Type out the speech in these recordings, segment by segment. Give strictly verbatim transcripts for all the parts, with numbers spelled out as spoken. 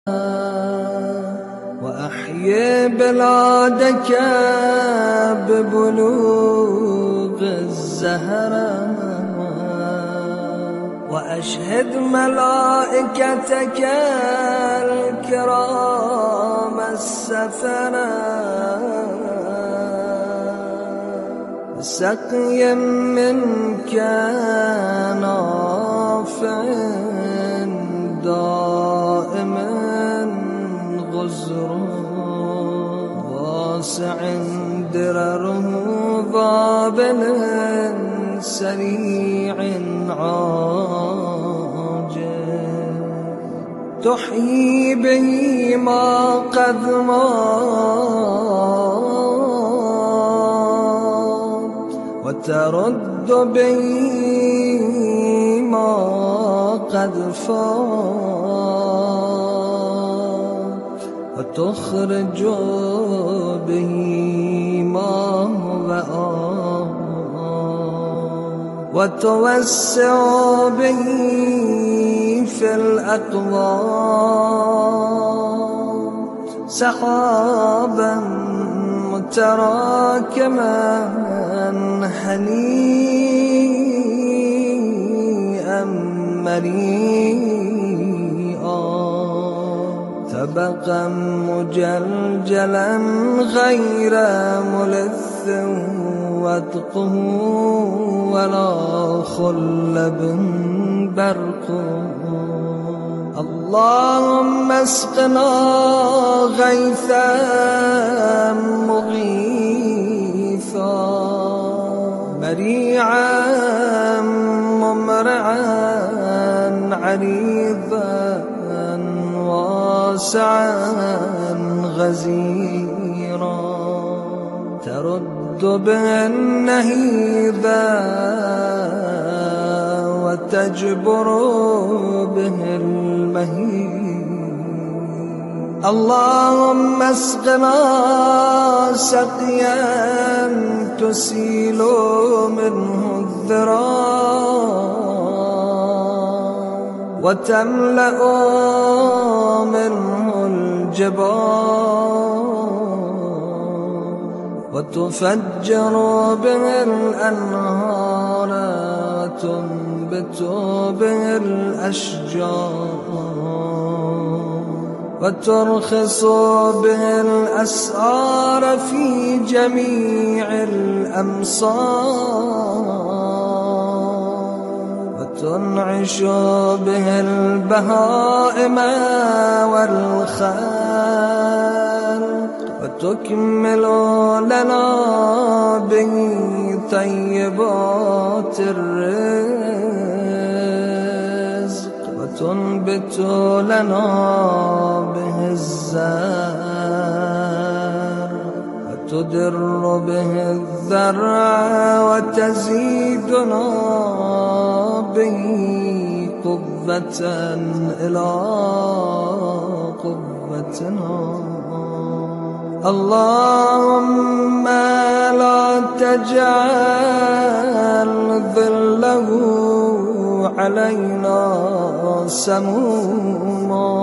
وأحيي بلادك ببلوغ الزهرة، وأشهد ملائكتك الكرام السفرة بسقي منك نافع دائم غزر واسع درره ضابل سريع عاجل، تحيي به ما قد مات، وترد به ما قد فات، وتخرج به ما وآت، وتوسع به في الأقوات سحابا متراكما هنيئا مريئا، طبقا مجلجلا غير ملث وادقه ولا خلب برقه. اللهم اسقنا غيثا مغيثا مريعا ممرعا عريضا واسعا غزيرا، ترد به النهيبا وتجبر به المهيب. اللهم اسقنا سقيا تسيل منه الذراع، وتملأ منه الجبال، وتفجر به الأنهار، تنبت به الأشجار، وترخص به الأسعار في جميع الأمصار، وتنعش به البهائم والخلق، وتكمل لنا به طيبات الرزق، وتنبت لنا به الزرع، وتدر به الذرع، وتزيدنا به قوة إلى قوتنا. اللهم لا تجعل ظله علينا سموما،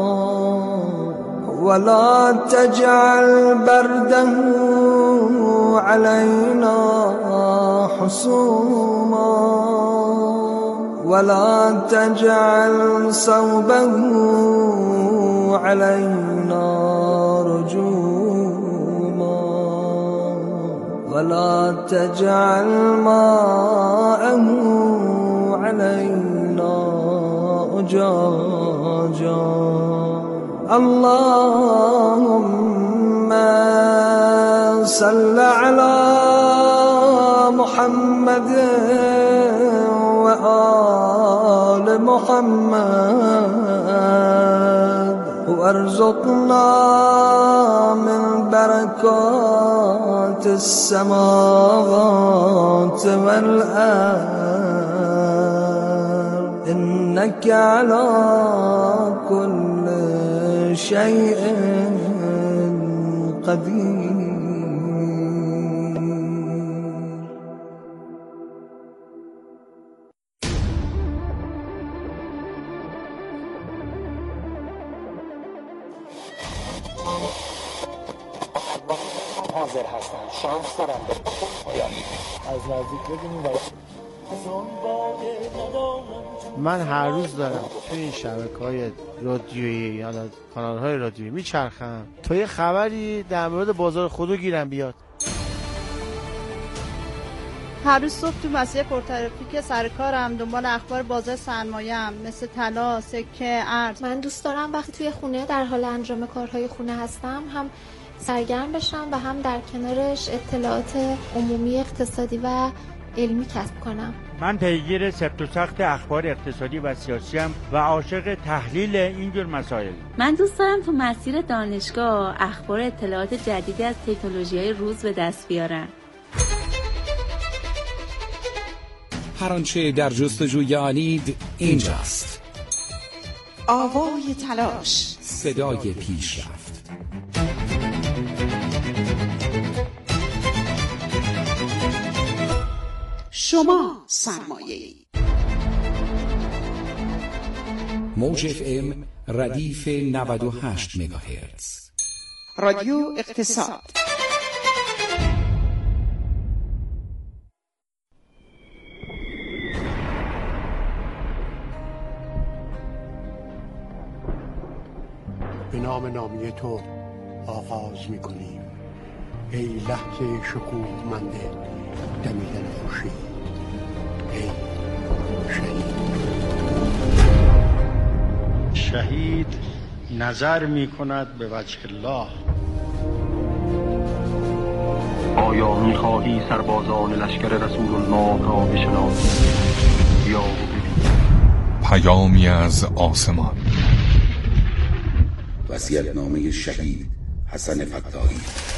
ولا تجعل برده علينا حسوما، ولا تجعل صوبه علينا رجوما، ولا تجعل ماءه علينا أجاجا. اللهم صل على محمد وآل محمد، وارزقنا من بركات السماوات والأرض، إنك على كل شيء قدير. حاضر هستم، شانس دارم به پایان از نزدیک ببینیم. من هر روز دارم توی این شبکه‌های رادیویی یا کانال‌های رادیویی میچرخم تا یه خبری در مورد بازار خودرو گیرم بیاد. هر روز صبح تو مسیر پرترافیک سر کارم دنبال اخبار بازار سرمایه‌ام مثل طلا، سکه، ارز. من دوست دارم وقتی توی خونه در حال انجام کارهای خونه هستم هم سرگرم بشم و هم در کنارش اطلاعات عمومی اقتصادی و علمی کسب کنم. من پیگیر سفت و سخت اخبار اقتصادی و سیاسی ام و عاشق تحلیل اینجور مسائل. من دوست دارم تو مسیر دانشگاه اخبار اطلاعات جدیدی از تکنولوژی‌های روز به دست بیارم. هر آنچه در جستجوی آنید اینجاست. آوای تلاش، صدای پیشرفت. شما سرمایه‌ای. موج اف ام ردیف نود و هشت مگاهرتز. رادیو اقتصاد. به نام نامی تو آغاز می‌کنیم ای لحظه شکوهمند دمیدن خورشید، ای شهید. شهید نظر می‌کند به وجه الله. آیا می‌خواهی سربازان لشکر رسول الله را بشناسی؟ بیا و ببین. پیامی از آسمان. وصیت‌نامه شهید حسن فتاحی.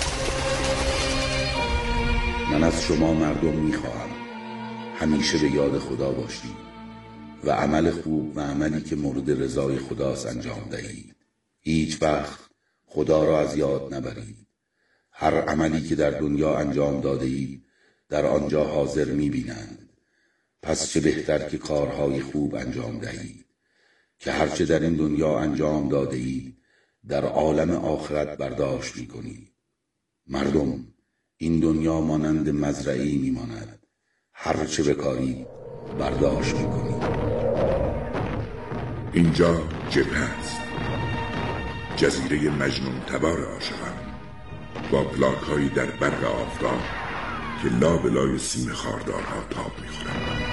من از شما مردم میخواهم همیشه به یاد خدا باشید و عمل خوب و عملی که مورد رضای خداست انجام دهید. هیچ وقت خدا را از یاد نبرید. هر عملی که در دنیا انجام داده اید در آنجا حاضر میبینند. پس چه بهتر که کارهای خوب انجام دهید که هرچه در این دنیا انجام داده اید در عالم آخرت برداشت میکنید. مردم، این دنیا مانند مزرعه‌ای میماند. هر چه بکاری برداشت میکنید. اینجا جبهه است، جزیره مجنون تبار عاشقان، با پلاک هایی در برق آفتاب که لابلای سیم خاردارها تاب میخورند.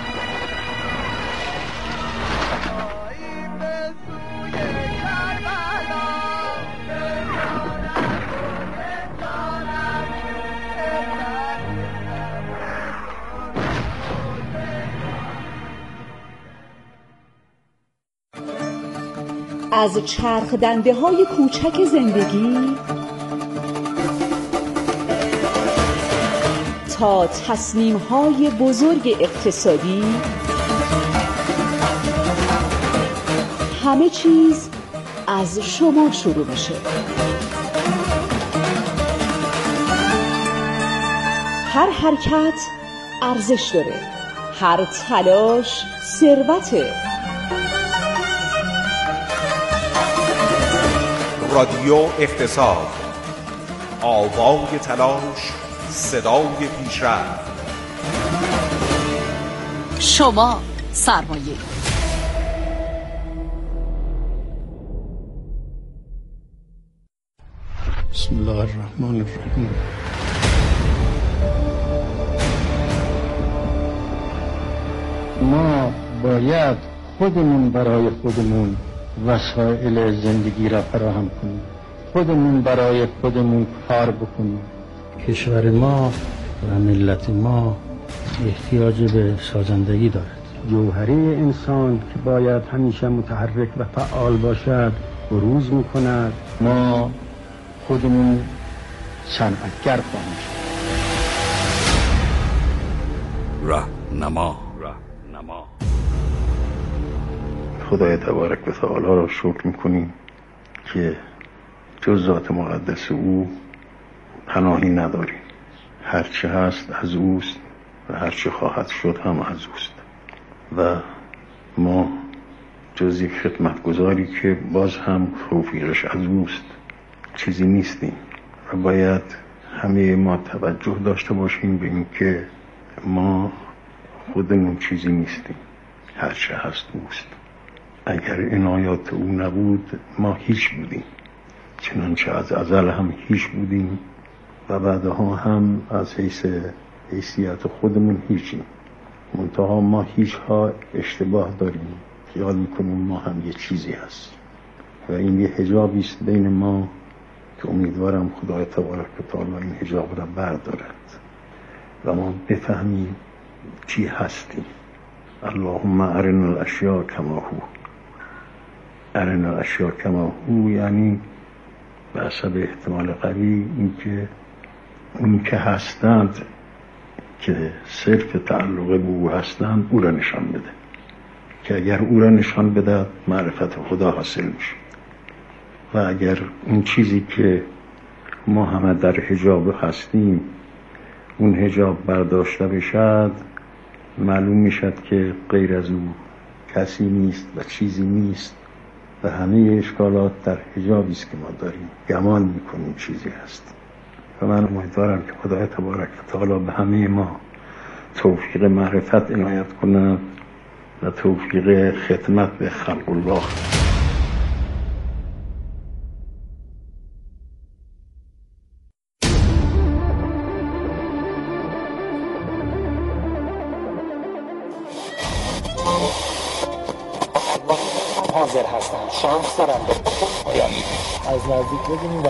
از چرخ دنده های کوچک زندگی تا تصمیم های بزرگ اقتصادی، همه چیز از شما شروع میشه. هر حرکت ارزش داره، هر تلاش ثروته. رادیو اقتصاد، آوای تلاش، صدای پیشرفت. شما سرمایه. بسم الله الرحمن الرحیم. ما باید خودمون برای خودمون وسایل زندگی را فراهم کنیم، خودمون برای خودمون کار بکنیم. کشور ما و ملت ما احتیاج به سازندگی دارد. جوهره انسان که باید همیشه متحرک و فعال باشد بروز میکند. ما خودمون صنعتگر خواهیم شد. راهنما. خدای تبارک و تعالی را شکر میکنیم که جز ذات مقدس او پناهی نداریم. هرچه هست از اوست و هرچه خواهد شد هم از اوست و ما جز یک خدمتگزاری که باز هم توفیقش از اوست چیزی نیستیم و باید همه ما توجه داشته باشیم به اینکه ما خودمون چیزی نیستیم، هرچه هست اوست. اگر عنایات او نبود ما هیچ بودیم، چنانچه از ازل هم هیچ بودیم و بعدها هم از حیث حیثیت خودمون هیچیم. منتها ما هیچ ها اشتباه داریم، خیال میکنیم ما هم یه چیزی هست و این یه حجابی است بین ما که امیدوارم خدای تبارک و تعالی این حجاب را بردارد و ما بفهمیم چی هستیم. اللهم ارنا الاشیاء کما هو. ارنا الاشیاء کما هو یعنی به حسب احتمال قوی این که اون که هستند که صرف تعلق به او هستند او را نشان بده، که اگر او را نشان بده معرفت خدا حاصل میشه و اگر اون چیزی که ما همه در حجاب هستیم اون حجاب برداشته بشد معلوم میشد که غیر از او کسی نیست و چیزی نیست و همه اشکالات در حجابی است که ما داریم، گمان میکنیم چیزی هست. و من امیدوارم که خدای تبارک و تعالی به همه ما توفیق معرفت عنایت کنه و توفیق خدمت به خلق الله. حاضر هستم شانس دارم به پایانی از نزدیک ببینیم.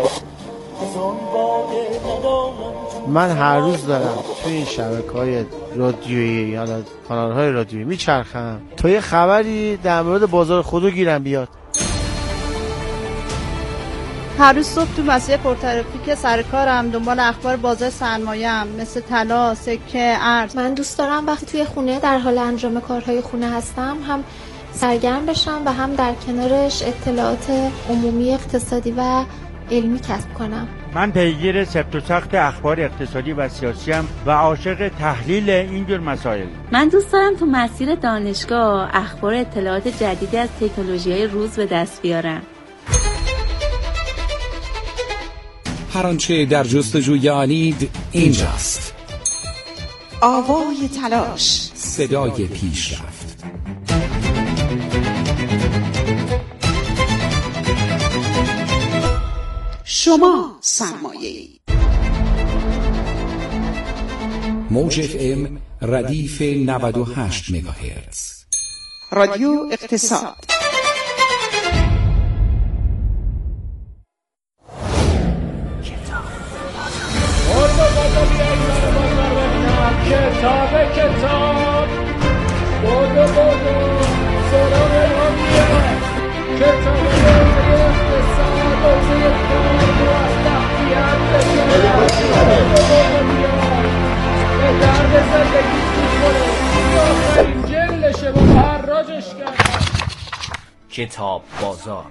من هر روز دارم توی این شبکه‌های رادیویی یا کانال‌های رادیویی میچرخم تا یه خبری در مورد بازار خودرو گیرم بیاد. هر روز صبح تو مسیر پرترافیک سر کارم دنبال اخبار بازار سرمایه‌ام مثل طلا، سکه، ارز. من دوست دارم وقتی توی خونه در حال انجام کارهای خونه هستم هم سرگرم بشم و هم در کنارش اطلاعات عمومی اقتصادی و علمی کسب کنم. من پیگیر سفت و سخت اخبار اقتصادی و سیاسی ام و عاشق تحلیل اینجور مسائل. من دوست دارم تو مسیر دانشگاه اخبار اطلاعات جدیدی از تکنولوژی‌های روز به دست بیارم. هر آنچه در جستجوی آنید اینجاست. آوای تلاش، صدای پیشرفت. شما سرمایه‌ای. موج اف ام ردیف نود و هشت مگاهرتز. رادیو اقتصاد. کتاب کتاب بودو بودو سراغ رامیه کتاب بودو اقتصاد بودو کار موفقیت بشه بودو بودو بیار به درد زندگی میخوره آخرین جلشه با حراجش کرد. کتاب بازار.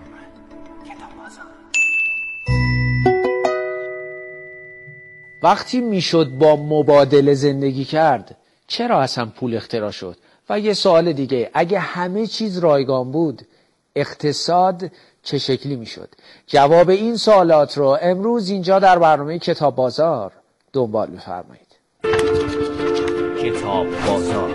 وقتی میشد با مبادله زندگی کرد چرا اصلا پول اختراع شد؟ و یه سوال دیگه، اگه همه چیز رایگان بود اقتصاد چه شکلی میشد؟ جواب این سوالات رو امروز اینجا در برنامه کتاب بازار دنبال بفرمایید. کتاب بازار.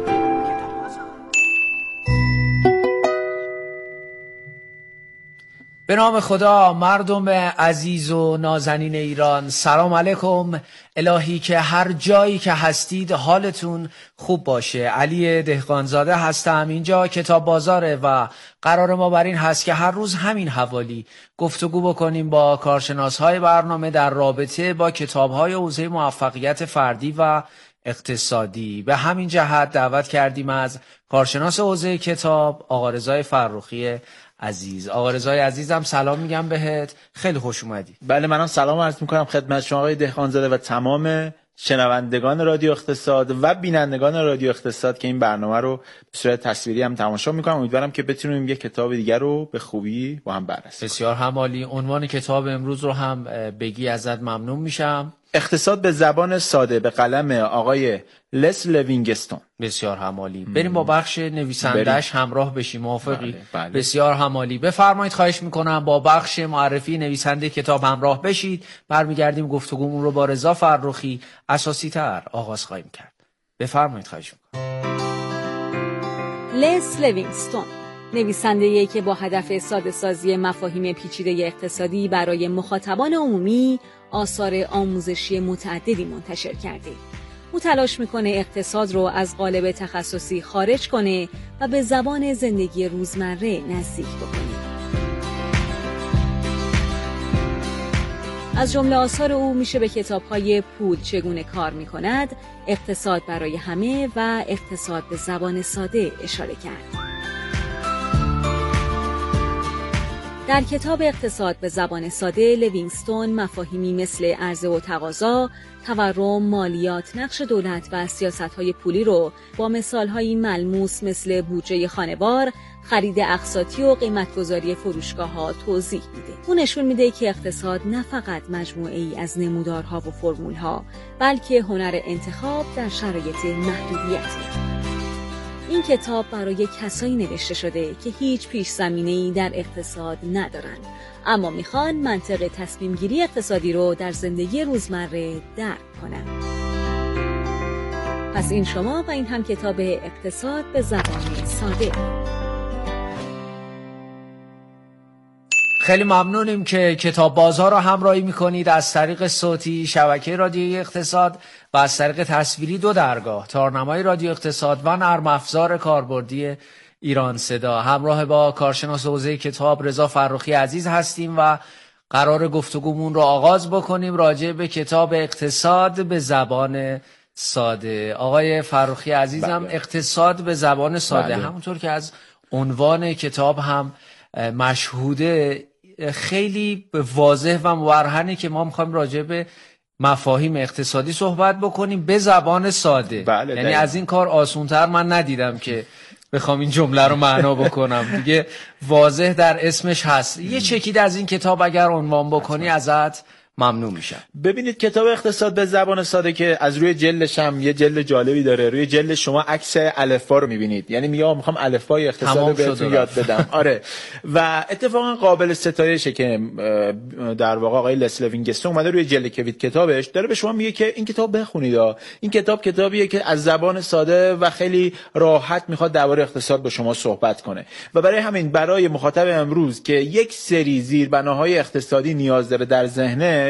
به نام خدا، مردم عزیز و نازنین ایران، سلام علیکم. الهی که هر جایی که هستید حالتون خوب باشه. علی دهقانزاده هستم، اینجا کتاب بازاره و قرار ما بر این هست که هر روز همین حوالی گفتگو بکنیم با کارشناسهای برنامه در رابطه با کتابهای حوزه موفقیت فردی و اقتصادی. به همین جهت دعوت کردیم از کارشناس حوزه کتاب آقا رضای فرخی عزیز. آقا رضای عزیزم سلام میگم بهت، خیلی خوش اومدی. بله، منم سلام عرض میکنم خدمت شما آقای دهقانزاده و تمام شنوندگان رادیو اقتصاد و بینندگان رادیو اقتصاد که این برنامه رو به صورت تصویری هم تماشا میکنم. امیدوارم که بتونیم یک کتاب دیگر رو به خوبی با هم بررسی. بسیار هم عالی. عنوان کتاب امروز رو هم بگی ازت ممنون میشم. اقتصاد به زبان ساده به قلم آقای لس لوینگستون. بسیار همالی. بریم با بخش نویسندش همراه بشیم. موافقی؟ بله، بله. بسیار همالی. بفرمایید، خواهش میکنم با بخش معرفی نویسنده کتاب همراه بشید. برمیگردیم گفتگومون رو با رضا فرخی اساسی تر آغاز خواهیم کرد. بفرمایید، خواهش میکنم. لس لوینگستون نویسنده‌ای که با هدف ساده‌سازی مفاهیم پیچیده اقتصادی برای مخاطبان عمومی آثار آموزشی متعددی منتشر کرده. او تلاش میکنه اقتصاد رو از قالب تخصصی خارج کنه و به زبان زندگی روزمره نزدیک بکنه. از جمله آثار او میشه به کتاب‌های پول چگونه کار میکند، اقتصاد برای همه و اقتصاد به زبان ساده اشاره کرد. در کتاب اقتصاد به زبان ساده، لوینگستون مفاهیمی مثل عرضه و تقاضا، تورم، مالیات، نقش دولت و سیاست‌های پولی رو با مثال‌هایی ملموس مثل بودجه خانوار، خرید اقساطی و قیمت‌گذاری فروشگاه‌ها توضیح میده. اون نشون میده که اقتصاد نه فقط مجموعه‌ای از نمودارها و فرمول‌ها، بلکه هنر انتخاب در شرایط محدودیته. این کتاب برای کسایی نوشته شده که هیچ پیش زمینه‌ای در اقتصاد ندارن، اما میخوان منطق تصمیم گیری اقتصادی رو در زندگی روزمره درک کنن. پس این شما و این هم کتاب اقتصاد به زبان ساده. خیلی ممنونیم که کتاب بازها را همراهی میکنید از طریق صوتی شبکه رادیویی اقتصاد و از طریق تصویری دو درگاه، تارنمای رادیو اقتصاد و نرم افزار کاربردی ایران صدا. همراه با کارشناس حوزه کتاب رضا فرخی عزیز هستیم و قرار گفتگومون رو آغاز بکنیم راجع به کتاب اقتصاد به زبان ساده. آقای فرخی عزیزم، بله. اقتصاد به زبان ساده، بله. همونطور که از عنوان کتاب هم مشهوده، خیلی واضح و مبرهنه که ما میخوایم راجع به مفاهیم اقتصادی صحبت بکنیم به زبان ساده. بله، یعنی از این کار آسونتر من ندیدم که بخوام این جمله رو معنا بکنم. دیگه واضح در اسمش هست. یه چکید از این کتاب اگر عنوان بکنی ازت ممنون میشم. ببینید کتاب اقتصاد به زبان ساده که از روی جلدش هم یه جلد جالبی داره. روی جلد شما عکس الفبا رو میبینید، یعنی میگم میخوام الفبای اقتصاد رو بهتون یاد بدم. آره، و اتفاقا قابل ستایشه که در واقع آقای لس لوینگستون اومده روی جلد کوید کتابش داره به شما میگه که این کتاب بخونید. این کتاب کتابیه که از زبان ساده و خیلی راحت میخواد درباره اقتصاد با شما صحبت کنه و برای همین برای مخاطب امروز که یک سری زیربناهای اقتصادی نیاز داره در ذهنش،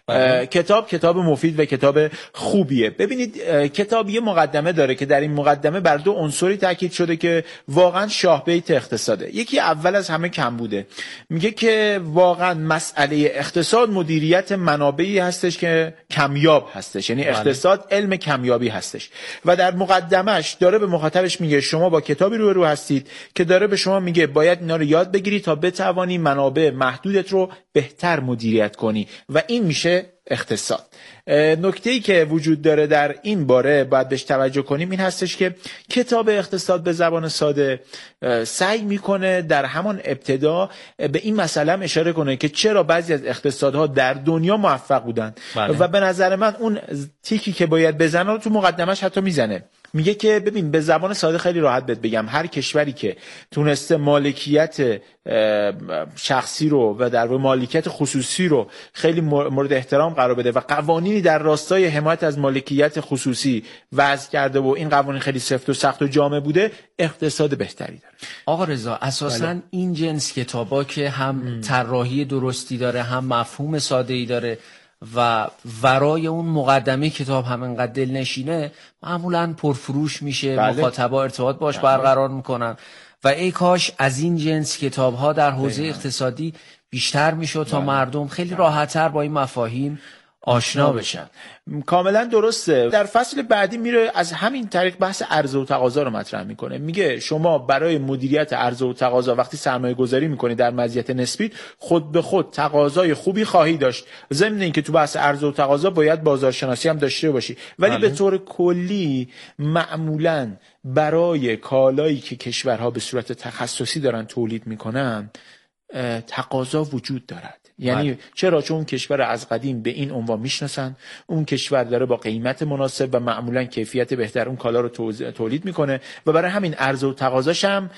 کتاب کتاب مفید و کتاب خوبیه. ببینید کتاب یه مقدمه داره که در این مقدمه بر دو عنصری تاکید شده که واقعا شاه بیت اقتصاده. یکی اول از همه کمبوده. میگه که واقعا مسئله اقتصاد مدیریت منابعی هستش که کمیاب هستش، یعنی اقتصاد علم کمیابی هستش و در مقدمش داره به مخاطبش میگه شما با کتابی روبرو هستید که داره به شما میگه باید اینا رو یاد بگیری تا بتوانی منابع محدودت رو بهتر مدیریت کنی و این میشه اقتصاد. نکته‌ای که وجود داره در این باره باید بهش توجه کنیم این هستش که کتاب اقتصاد به زبان ساده سعی میکنه در همان ابتدا به این مسئله هم اشاره کنه که چرا بعضی از اقتصادها در دنیا موفق بودن. بله. و به نظر من اون تیکی که باید بزنه رو تو مقدمش حتی میزنه. میگه که ببین به زبان ساده خیلی راحت بهت بگم، هر کشوری که تونسته مالکیت شخصی رو و در واقع مالکیت خصوصی رو خیلی مورد احترام قرار بده و قوانینی در راستای حمایت از مالکیت خصوصی وضع کرده و این قوانین خیلی سفت و سخت و جامع بوده، اقتصاد بهتری داره. آقا رضا، اساساً بله. این جنس کتابا که هم طراحی درستی داره هم مفهوم ساده‌ای داره و ورای اون مقدمه کتاب هم انقدر دلنشینه، معمولاً پرفروش میشه، بله. مخاطبا ارتباط باش بله. برقرار میکنن و ای کاش از این جنس کتاب ها در حوزه بله. اقتصادی بیشتر میشد تا بله. مردم خیلی بله. راحت‌تر با این مفاهیم آشنا بشن. کاملا درسته. در فصل بعدی میره از همین طریق بحث عرضه و تقاضا رو مطرح میکنه. میگه شما برای مدیریت عرضه و تقاضا وقتی سرمایه گذاری میکنی در مزیت نسبی، خود به خود تقاضای خوبی خواهی داشت. ضمن اینکه تو بحث عرضه و تقاضا باید بازارشناسی هم داشته باشی، ولی بله. به طور کلی معمولا برای کالایی که کشورها به صورت تخصصی دارن تولید میکنن تقاضا وجود دارد. یعنی بله. چرا؟ چون اون کشور از قدیم به این عنوان میشناسن، اون کشور داره با قیمت مناسب و معمولا کیفیت بهتر اون کالا رو تولید میکنه و برای همین عرضه و تقاضاش هم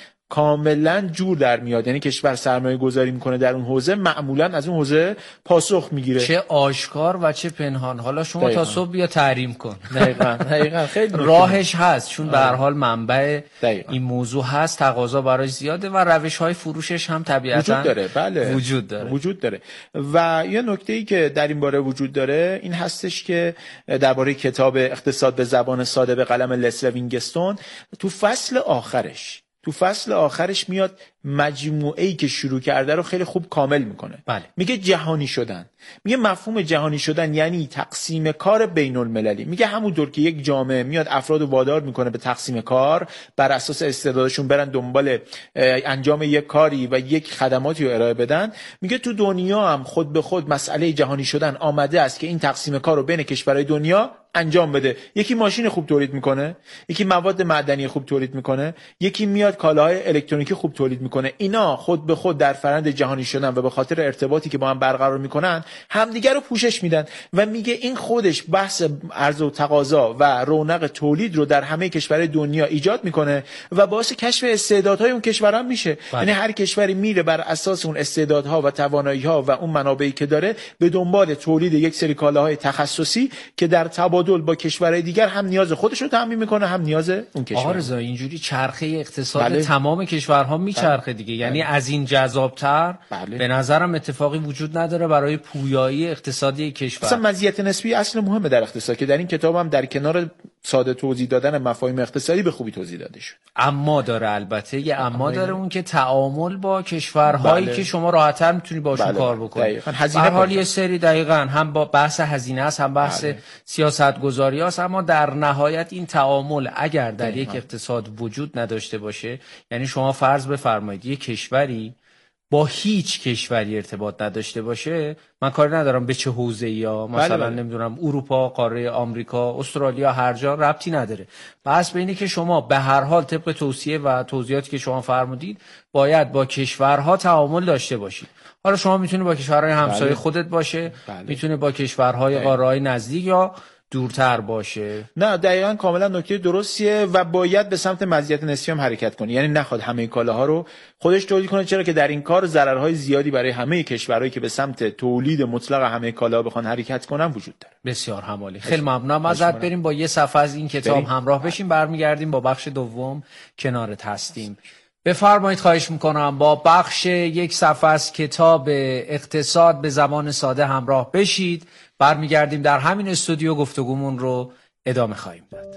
کاملا جور در میاد. یعنی کشور سرمایه گذاری میکنه در اون حوزه، معمولا از اون حوزه پاسخ میگیره، چه آشکار و چه پنهان. حالا شما دقیقا. تا صبح بیا تحریم کن. دقیقاً دقیقاً خیلی راهش هست، چون به هر حال منبع دقیقا. این موضوع هست، تقاضا براش زیاده و روش‌های فروشش هم طبیعتاً وجود داره. بله وجود داره وجود داره. و یه نکته‌ای که در این باره وجود داره این هستش که درباره کتاب اقتصاد به زبان ساده به قلم لسلی وینگستون، تو فصل آخرش تو فصل آخرش میاد مجموعه‌ای که شروع کرده رو خیلی خوب کامل میکنه. بله. میگه جهانی شدن، میگه مفهوم جهانی شدن یعنی تقسیم کار بین المللی. میگه همونطور که یک جامعه میاد افراد رو وادار میکنه به تقسیم کار، بر اساس استعدادشون برن دنبال انجام یک کاری و یک خدماتی رو ارائه بدن، میگه تو دنیا هم خود به خود مسئله جهانی شدن آمده است که این تقسیم کار رو بین کشورهای دنیا انجام بده. یکی ماشین خوب تولید میکنه، یکی مواد معدنی خوب تولید میکنه، یکی میاد کالاهای الکترونیکی خوب تولید میکنه. اینا خود به خود در فرآیند جهانی شدن و به خاطر ارتباطی که با هم برقرار میکنن همدیگه رو پوشش میدن و میگه این خودش بحث عرضه و تقاضا و رونق تولید رو در همه کشورهای دنیا ایجاد میکنه و باعث کشف استعدادهای اون کشورها میشه. یعنی هر کشوری میره بر اساس اون استعدادها و توانایی‌ها و اون منابعی که داره به دنبال تولید یک سری کالاهای تخصصی که در تبادل با کشورهای دیگر هم نیاز خودش رو تامین میکنه هم نیاز اون کشور. آقا رضا اینجوری چرخه اقتصاد بله. تمام کشورها میچرخه دیگه. یعنی بله. از این جذابتر بله. به نظرم اتفاقی وجود نداره برای پویایی اقتصادی کشور. اصلا مزیت نسبی اصل مهمه در اقتصاد که در این کتابم در کنار ساده توضیح دادن مفاهیم اقتصادی به خوبی توضیح داده شد. اما داره، البته یه اما داره، اون که تعامل با کشورهایی بله. که شما راحت‌تر میتونی باشون بله. کار بکنی. به هر حال یه سری دقیقاً هم با بحث هزینه است، هم بحث بله. سیاست‌گذاری است، اما در نهایت این تعامل اگر در یک اقتصاد وجود نداشته باشه، یعنی شما فرض بفرمایید یک کشوری با هیچ کشوری ارتباط نداشته باشه، من کاری ندارم به چه حوزه‌ای، یا مثلا بله بله. نمیدونم اروپا، قاره آمریکا، استرالیا، هر جا ربطی نداره. بحث به اینه که شما به هر حال طبق توصیه و توضیحاتی که شما فرمودید باید با کشورها تعامل داشته باشید. حالا شما میتونید با کشورهای همسایه بله. خودت باشه، بله. میتونه با کشورهای قاره‌های نزدیک یا دورتر باشه. نه دقیقاً کاملا نکته درستیه و باید به سمت مزیت نسبی هم حرکت کنه. یعنی نخواد همه کالاها رو خودش تولید کنه، چرا که در این کار ضررهای زیادی برای همه کشورهایی که به سمت تولید مطلق همه کالاها بخوان حرکت کنن وجود داره. بسیار همالی. خیلی ممنونم ازت. بریم با یه صفحه از این کتاب بریم. همراه بشیم، برمیگردیم با بخش دوم کنارت هستیم. بفرمایید، خواهش میکنم با بخش یک صفحه از کتاب اقتصاد به زبان ساده همراه بشید. برمیگردیم در همین استودیو گفتگومون رو ادامه خواهیم داد.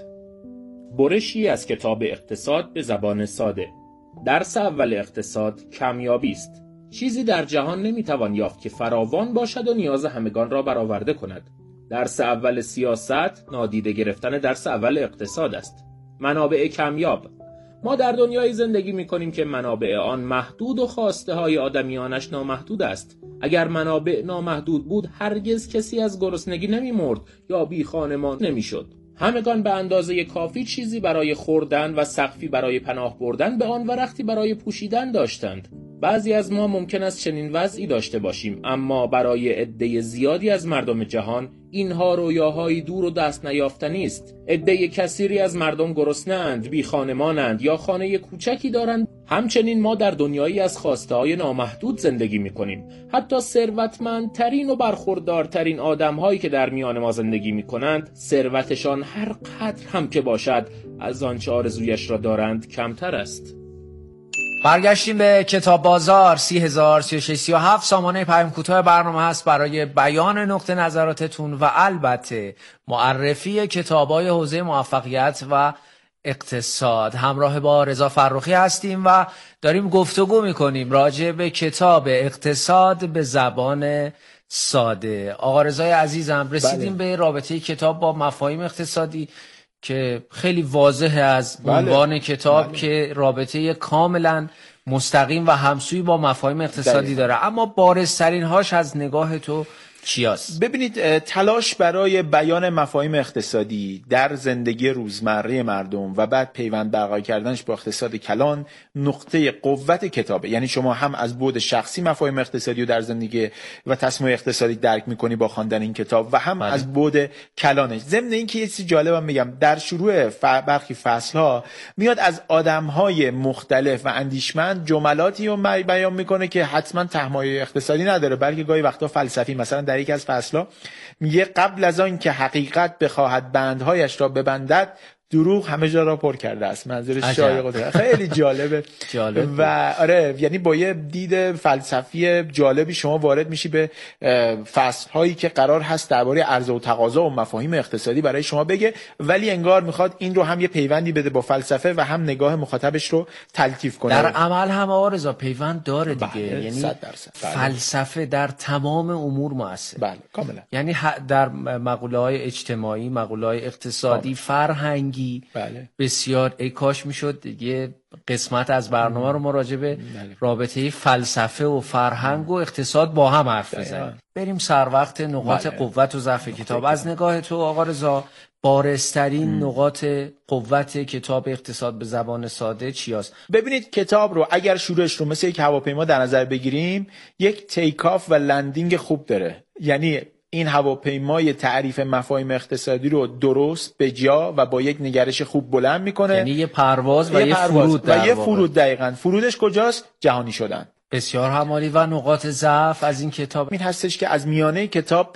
برشی از کتاب اقتصاد به زبان ساده. درس اول اقتصاد کمیابی است. چیزی در جهان نمیتوان یافت که فراوان باشد و نیاز همگان را برآورده کند. درس اول سیاست نادیده گرفتن درس اول اقتصاد است. منابع کمیاب. ما در دنیای زندگی می‌کنیم که منابع آن محدود و خواسته های آدمیانش نامحدود است. اگر منابع نامحدود بود هرگز کسی از گرسنگی نمی‌مرد یا بی خانمان نمی‌شد. همگان به اندازه کافی چیزی برای خوردن و سقفی برای پناه بردن به آن و رختی برای پوشیدن داشتند. بعضی از ما ممکن است چنین وضعی داشته باشیم، اما برای عده زیادی از مردم جهان اینها رویاهای دور و دست نیافتنی است. عده کثیری از مردم گرسنه‌اند، بی خانمانند یا خانه کوچکی دارند. همچنین ما در دنیایی از خواسته‌های نامحدود زندگی می‌کنیم. حتی ثروتمندترین و برخوردارترین آدم‌هایی که در میان ما زندگی می‌کنند، ثروتشان هر قدر هم که باشد از آنچه آرزویش را دارند کمتر است. برگشتیم به کتاب بازار. سی هزار سی و شش سی و هفت سامانه پیام کوتاه برنامه هست برای بیان نقطه نظراتتون و البته معرفی کتاب‌های حوزه موفقیت و اقتصاد. همراه با رضا فرخی هستیم و داریم گفتگو میکنیم راجع به کتاب اقتصاد به زبان ساده. آقا رضای عزیزم، رسیدیم بله. به رابطه کتاب با مفاهیم اقتصادی که خیلی واضحه از عنوان بله. کتاب بله. که رابطه کاملا مستقیم و همسوی با مفاهیم اقتصادی داره، اما بارزترین هاش از نگاه تو چیاست؟ ببینید، تلاش برای بیان مفاهیم اقتصادی در زندگی روزمره مردم و بعد پیوند برقرار کردنش با اقتصاد کلان نقطه قوت کتابه. یعنی شما هم از بعد شخصی مفاهیم اقتصادی رو در زندگی و تصمیم اقتصادی درک میکنی با خواندن این کتاب و هم بله. از بعد کلانش. ضمن اینکه یه چیز جالبم میگم، در شروع ف... برخی فصل‌ها میاد از آدم‌های مختلف و اندیشمند جملاتی رو بیان میکنه که حتما تحمایه اقتصادی نداره، بلکه گاهی وقتا فلسفی. مثلا در یک از فصل‌ها میگه قبل از آن که حقیقت بخواهد بندهایش را ببندد، دروغ همه جا را پر کرده است. منظورش شایقه. خیلی جالبه. جالب و آره، یعنی با یه دید فلسفی جالبی شما وارد میشی به فصل‌هایی که قرار هست درباره عرضه و تقاضا و مفاهیم اقتصادی برای شما بگه، ولی انگار میخواد این رو هم یه پیوندی بده با فلسفه و هم نگاه مخاطبش رو تلطیف کنه. در عمل هم آرزا پیوند داره دیگه. بله، یعنی صد درصد. فلسفه در تمام امور مؤثر. بله، کاملا. یعنی در مقوله‌های اجتماعی، مقوله‌های اقتصادی، فرهنگی بله. بسیار. ای کاش میشد یه قسمت از برنامه رو مراجعه به رابطه فلسفه و فرهنگ و اقتصاد با هم حرف بزنیم. بریم سر وقت نقاط بله. قوت و ضعف کتاب. از نگاه تو آقا رضا، بارزترین م. نقاط قوت کتاب اقتصاد به زبان ساده چیاست؟ ببینید، کتاب رو اگر شروعش رو مثل یک هواپیما در نظر بگیریم، یک تیک آف و لندینگ خوب داره. یعنی این هواپیمای تعریف مفاهیم اقتصادی رو درست به جا و با یک نگرش خوب بلند میکنه. یعنی یه پرواز و یه, یه فرود و یه فرود. دقیقاً فرودش کجاست؟ جهانی شدن. بسیار همالی. و نقاط ضعف از این کتاب این هستش که از میانه کتاب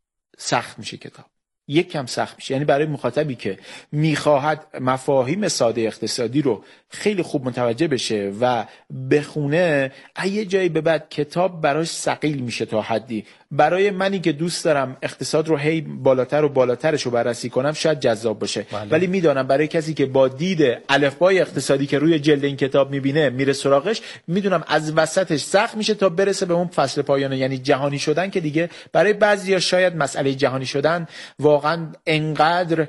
سخت میشه. کتاب یک کم سخت میشه. یعنی برای مخاطبی که میخواهد مفاهیم ساده اقتصادی رو خیلی خوب متوجه بشه و بخونه، یه جایی به بعد کتاب براش ثقیل میشه تا حدی. برای منی که دوست دارم اقتصاد رو هی بالاتر و بالاترش رو بررسی کنم شاید جذاب باشه، بله. ولی میدانم برای کسی که با دید الفبای اقتصادی که روی جلد این کتاب میبینه میره سراغش، میدونم از وسطش سخت میشه تا برسه به اون فصل پایانه، یعنی جهانی شدن، که دیگه برای بعضیا شاید مسئله جهانی شدن واقعا انقدر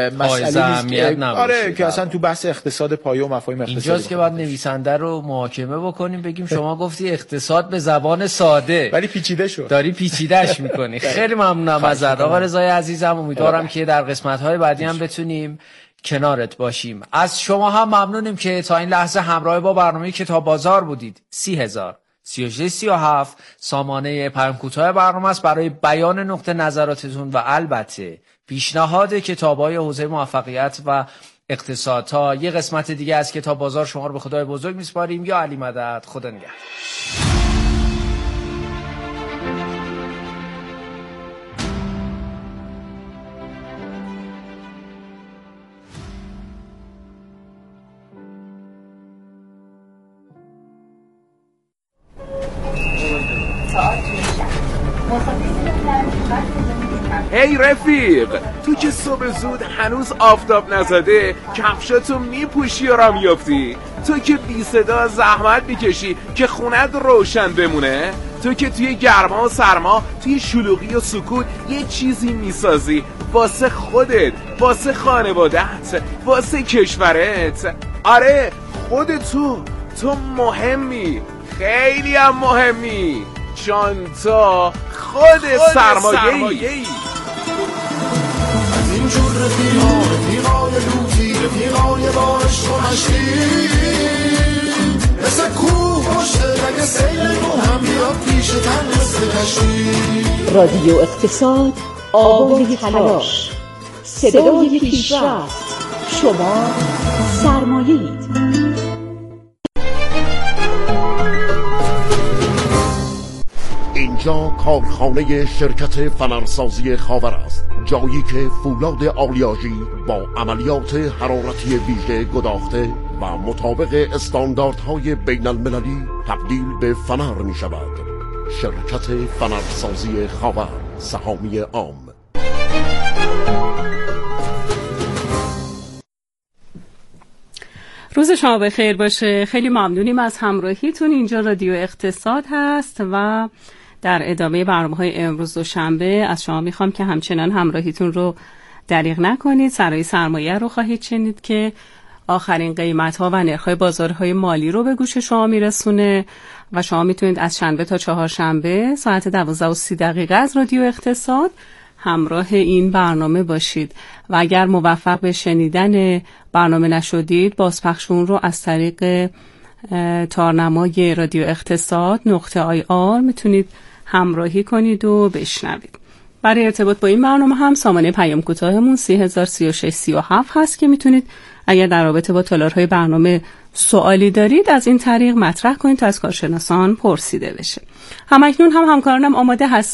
مسئله نیست. آره، که اصلا تو بحث اقتصاد پایه و مفاهیم اقتصادی اینجاست که باید نویسنده رو محاکمه بکنیم، بگیم شما گفتی اقتصاد به زبان ساده ولی پیچیده شد، داری پیچیده‌اش میکنی. خیلی ممنونم ازت آقا رضای عزیزم. امیدوارم که در قسمت‌های بعدی هم بتونیم کنارت باشیم. از شما هم ممنونیم که تا این لحظه همراه با برنامه کتاب بازار بودید. سی هزار سی و شش سی و هفت سامانه پیام کوتاه برنامه است برای بیان نقطه نظراتتون و البته پیشنهاد کتاب‌های حوزه موفقیت و اقتصاد. تا یه قسمت دیگه از کتاب بازار شما رو به خدای بزرگ میسپاریم. یا علی مدد. خدا نگهدار. هی رفیق، تو که صبح زود هنوز آفتاب نزده کفشاتو میپوشی و را میافتی؟ تو که بی صدا زحمت میکشی که خونت روشن بمونه؟ تو که توی گرما و سرما، توی شلوغی و سکوت یه چیزی میسازی واسه خودت، واسه خانوادت، واسه کشورت. آره، خود تو تو مهمی، خیلی هم مهمی، چون تو خود, خود سرمایه‌ای. از اینجور رفیقا، رفیقای لوتی، رفیقای باش و مشتی، مثل کوه پشت رگ سیل رو هم بیاد پیش تن مثل کشتی. رادیو اقتصاد، آوای تلاش، صدای پیشرفت. شما سرمایه‌اید. اینجا کارخانه شرکت فنرسازی خاور است، جایی که فولاد آلیاژی با عملیات حرارتی ویژه گداخته و مطابق استانداردهای بین المللی تبدیل به فنر می شود. شرکت فنرسازی خاور، سهامی عام. روز شما بخیر باشه. خیلی ممنونیم از همراهیتون. اینجا رادیو اقتصاد هست و در ادامه برنامه‌های امروز دوشنبه از شما میخوام که همچنان همراهیتون رو دریغ نکنید. سرای سرمایه رو خواهید شنید که آخرین قیمت ها و نرخ های بازارهای مالی رو به گوش شما میرسونه و شما میتونید از شنبه تا چهارشنبه ساعت دوازده و سی دقیقه از رادیو اقتصاد همراه این برنامه باشید و اگر موفق به شنیدن برنامه نشدید بازپخشون رو از طریق تارنمای رادیو اقتصاد نقطه آی آر میتونید همراهی کنید و بشنوید. برای ارتباط با این برنامه هم سامانه پیام کوتاهمون سی هزار سی و شش سی و هفت هست که میتونید اگر در رابطه با تالارهای برنامه سوالی دارید از این طریق مطرح کنید تا از کارشناسان پرسیده بشه. همکنون هم همکارانم آماده هست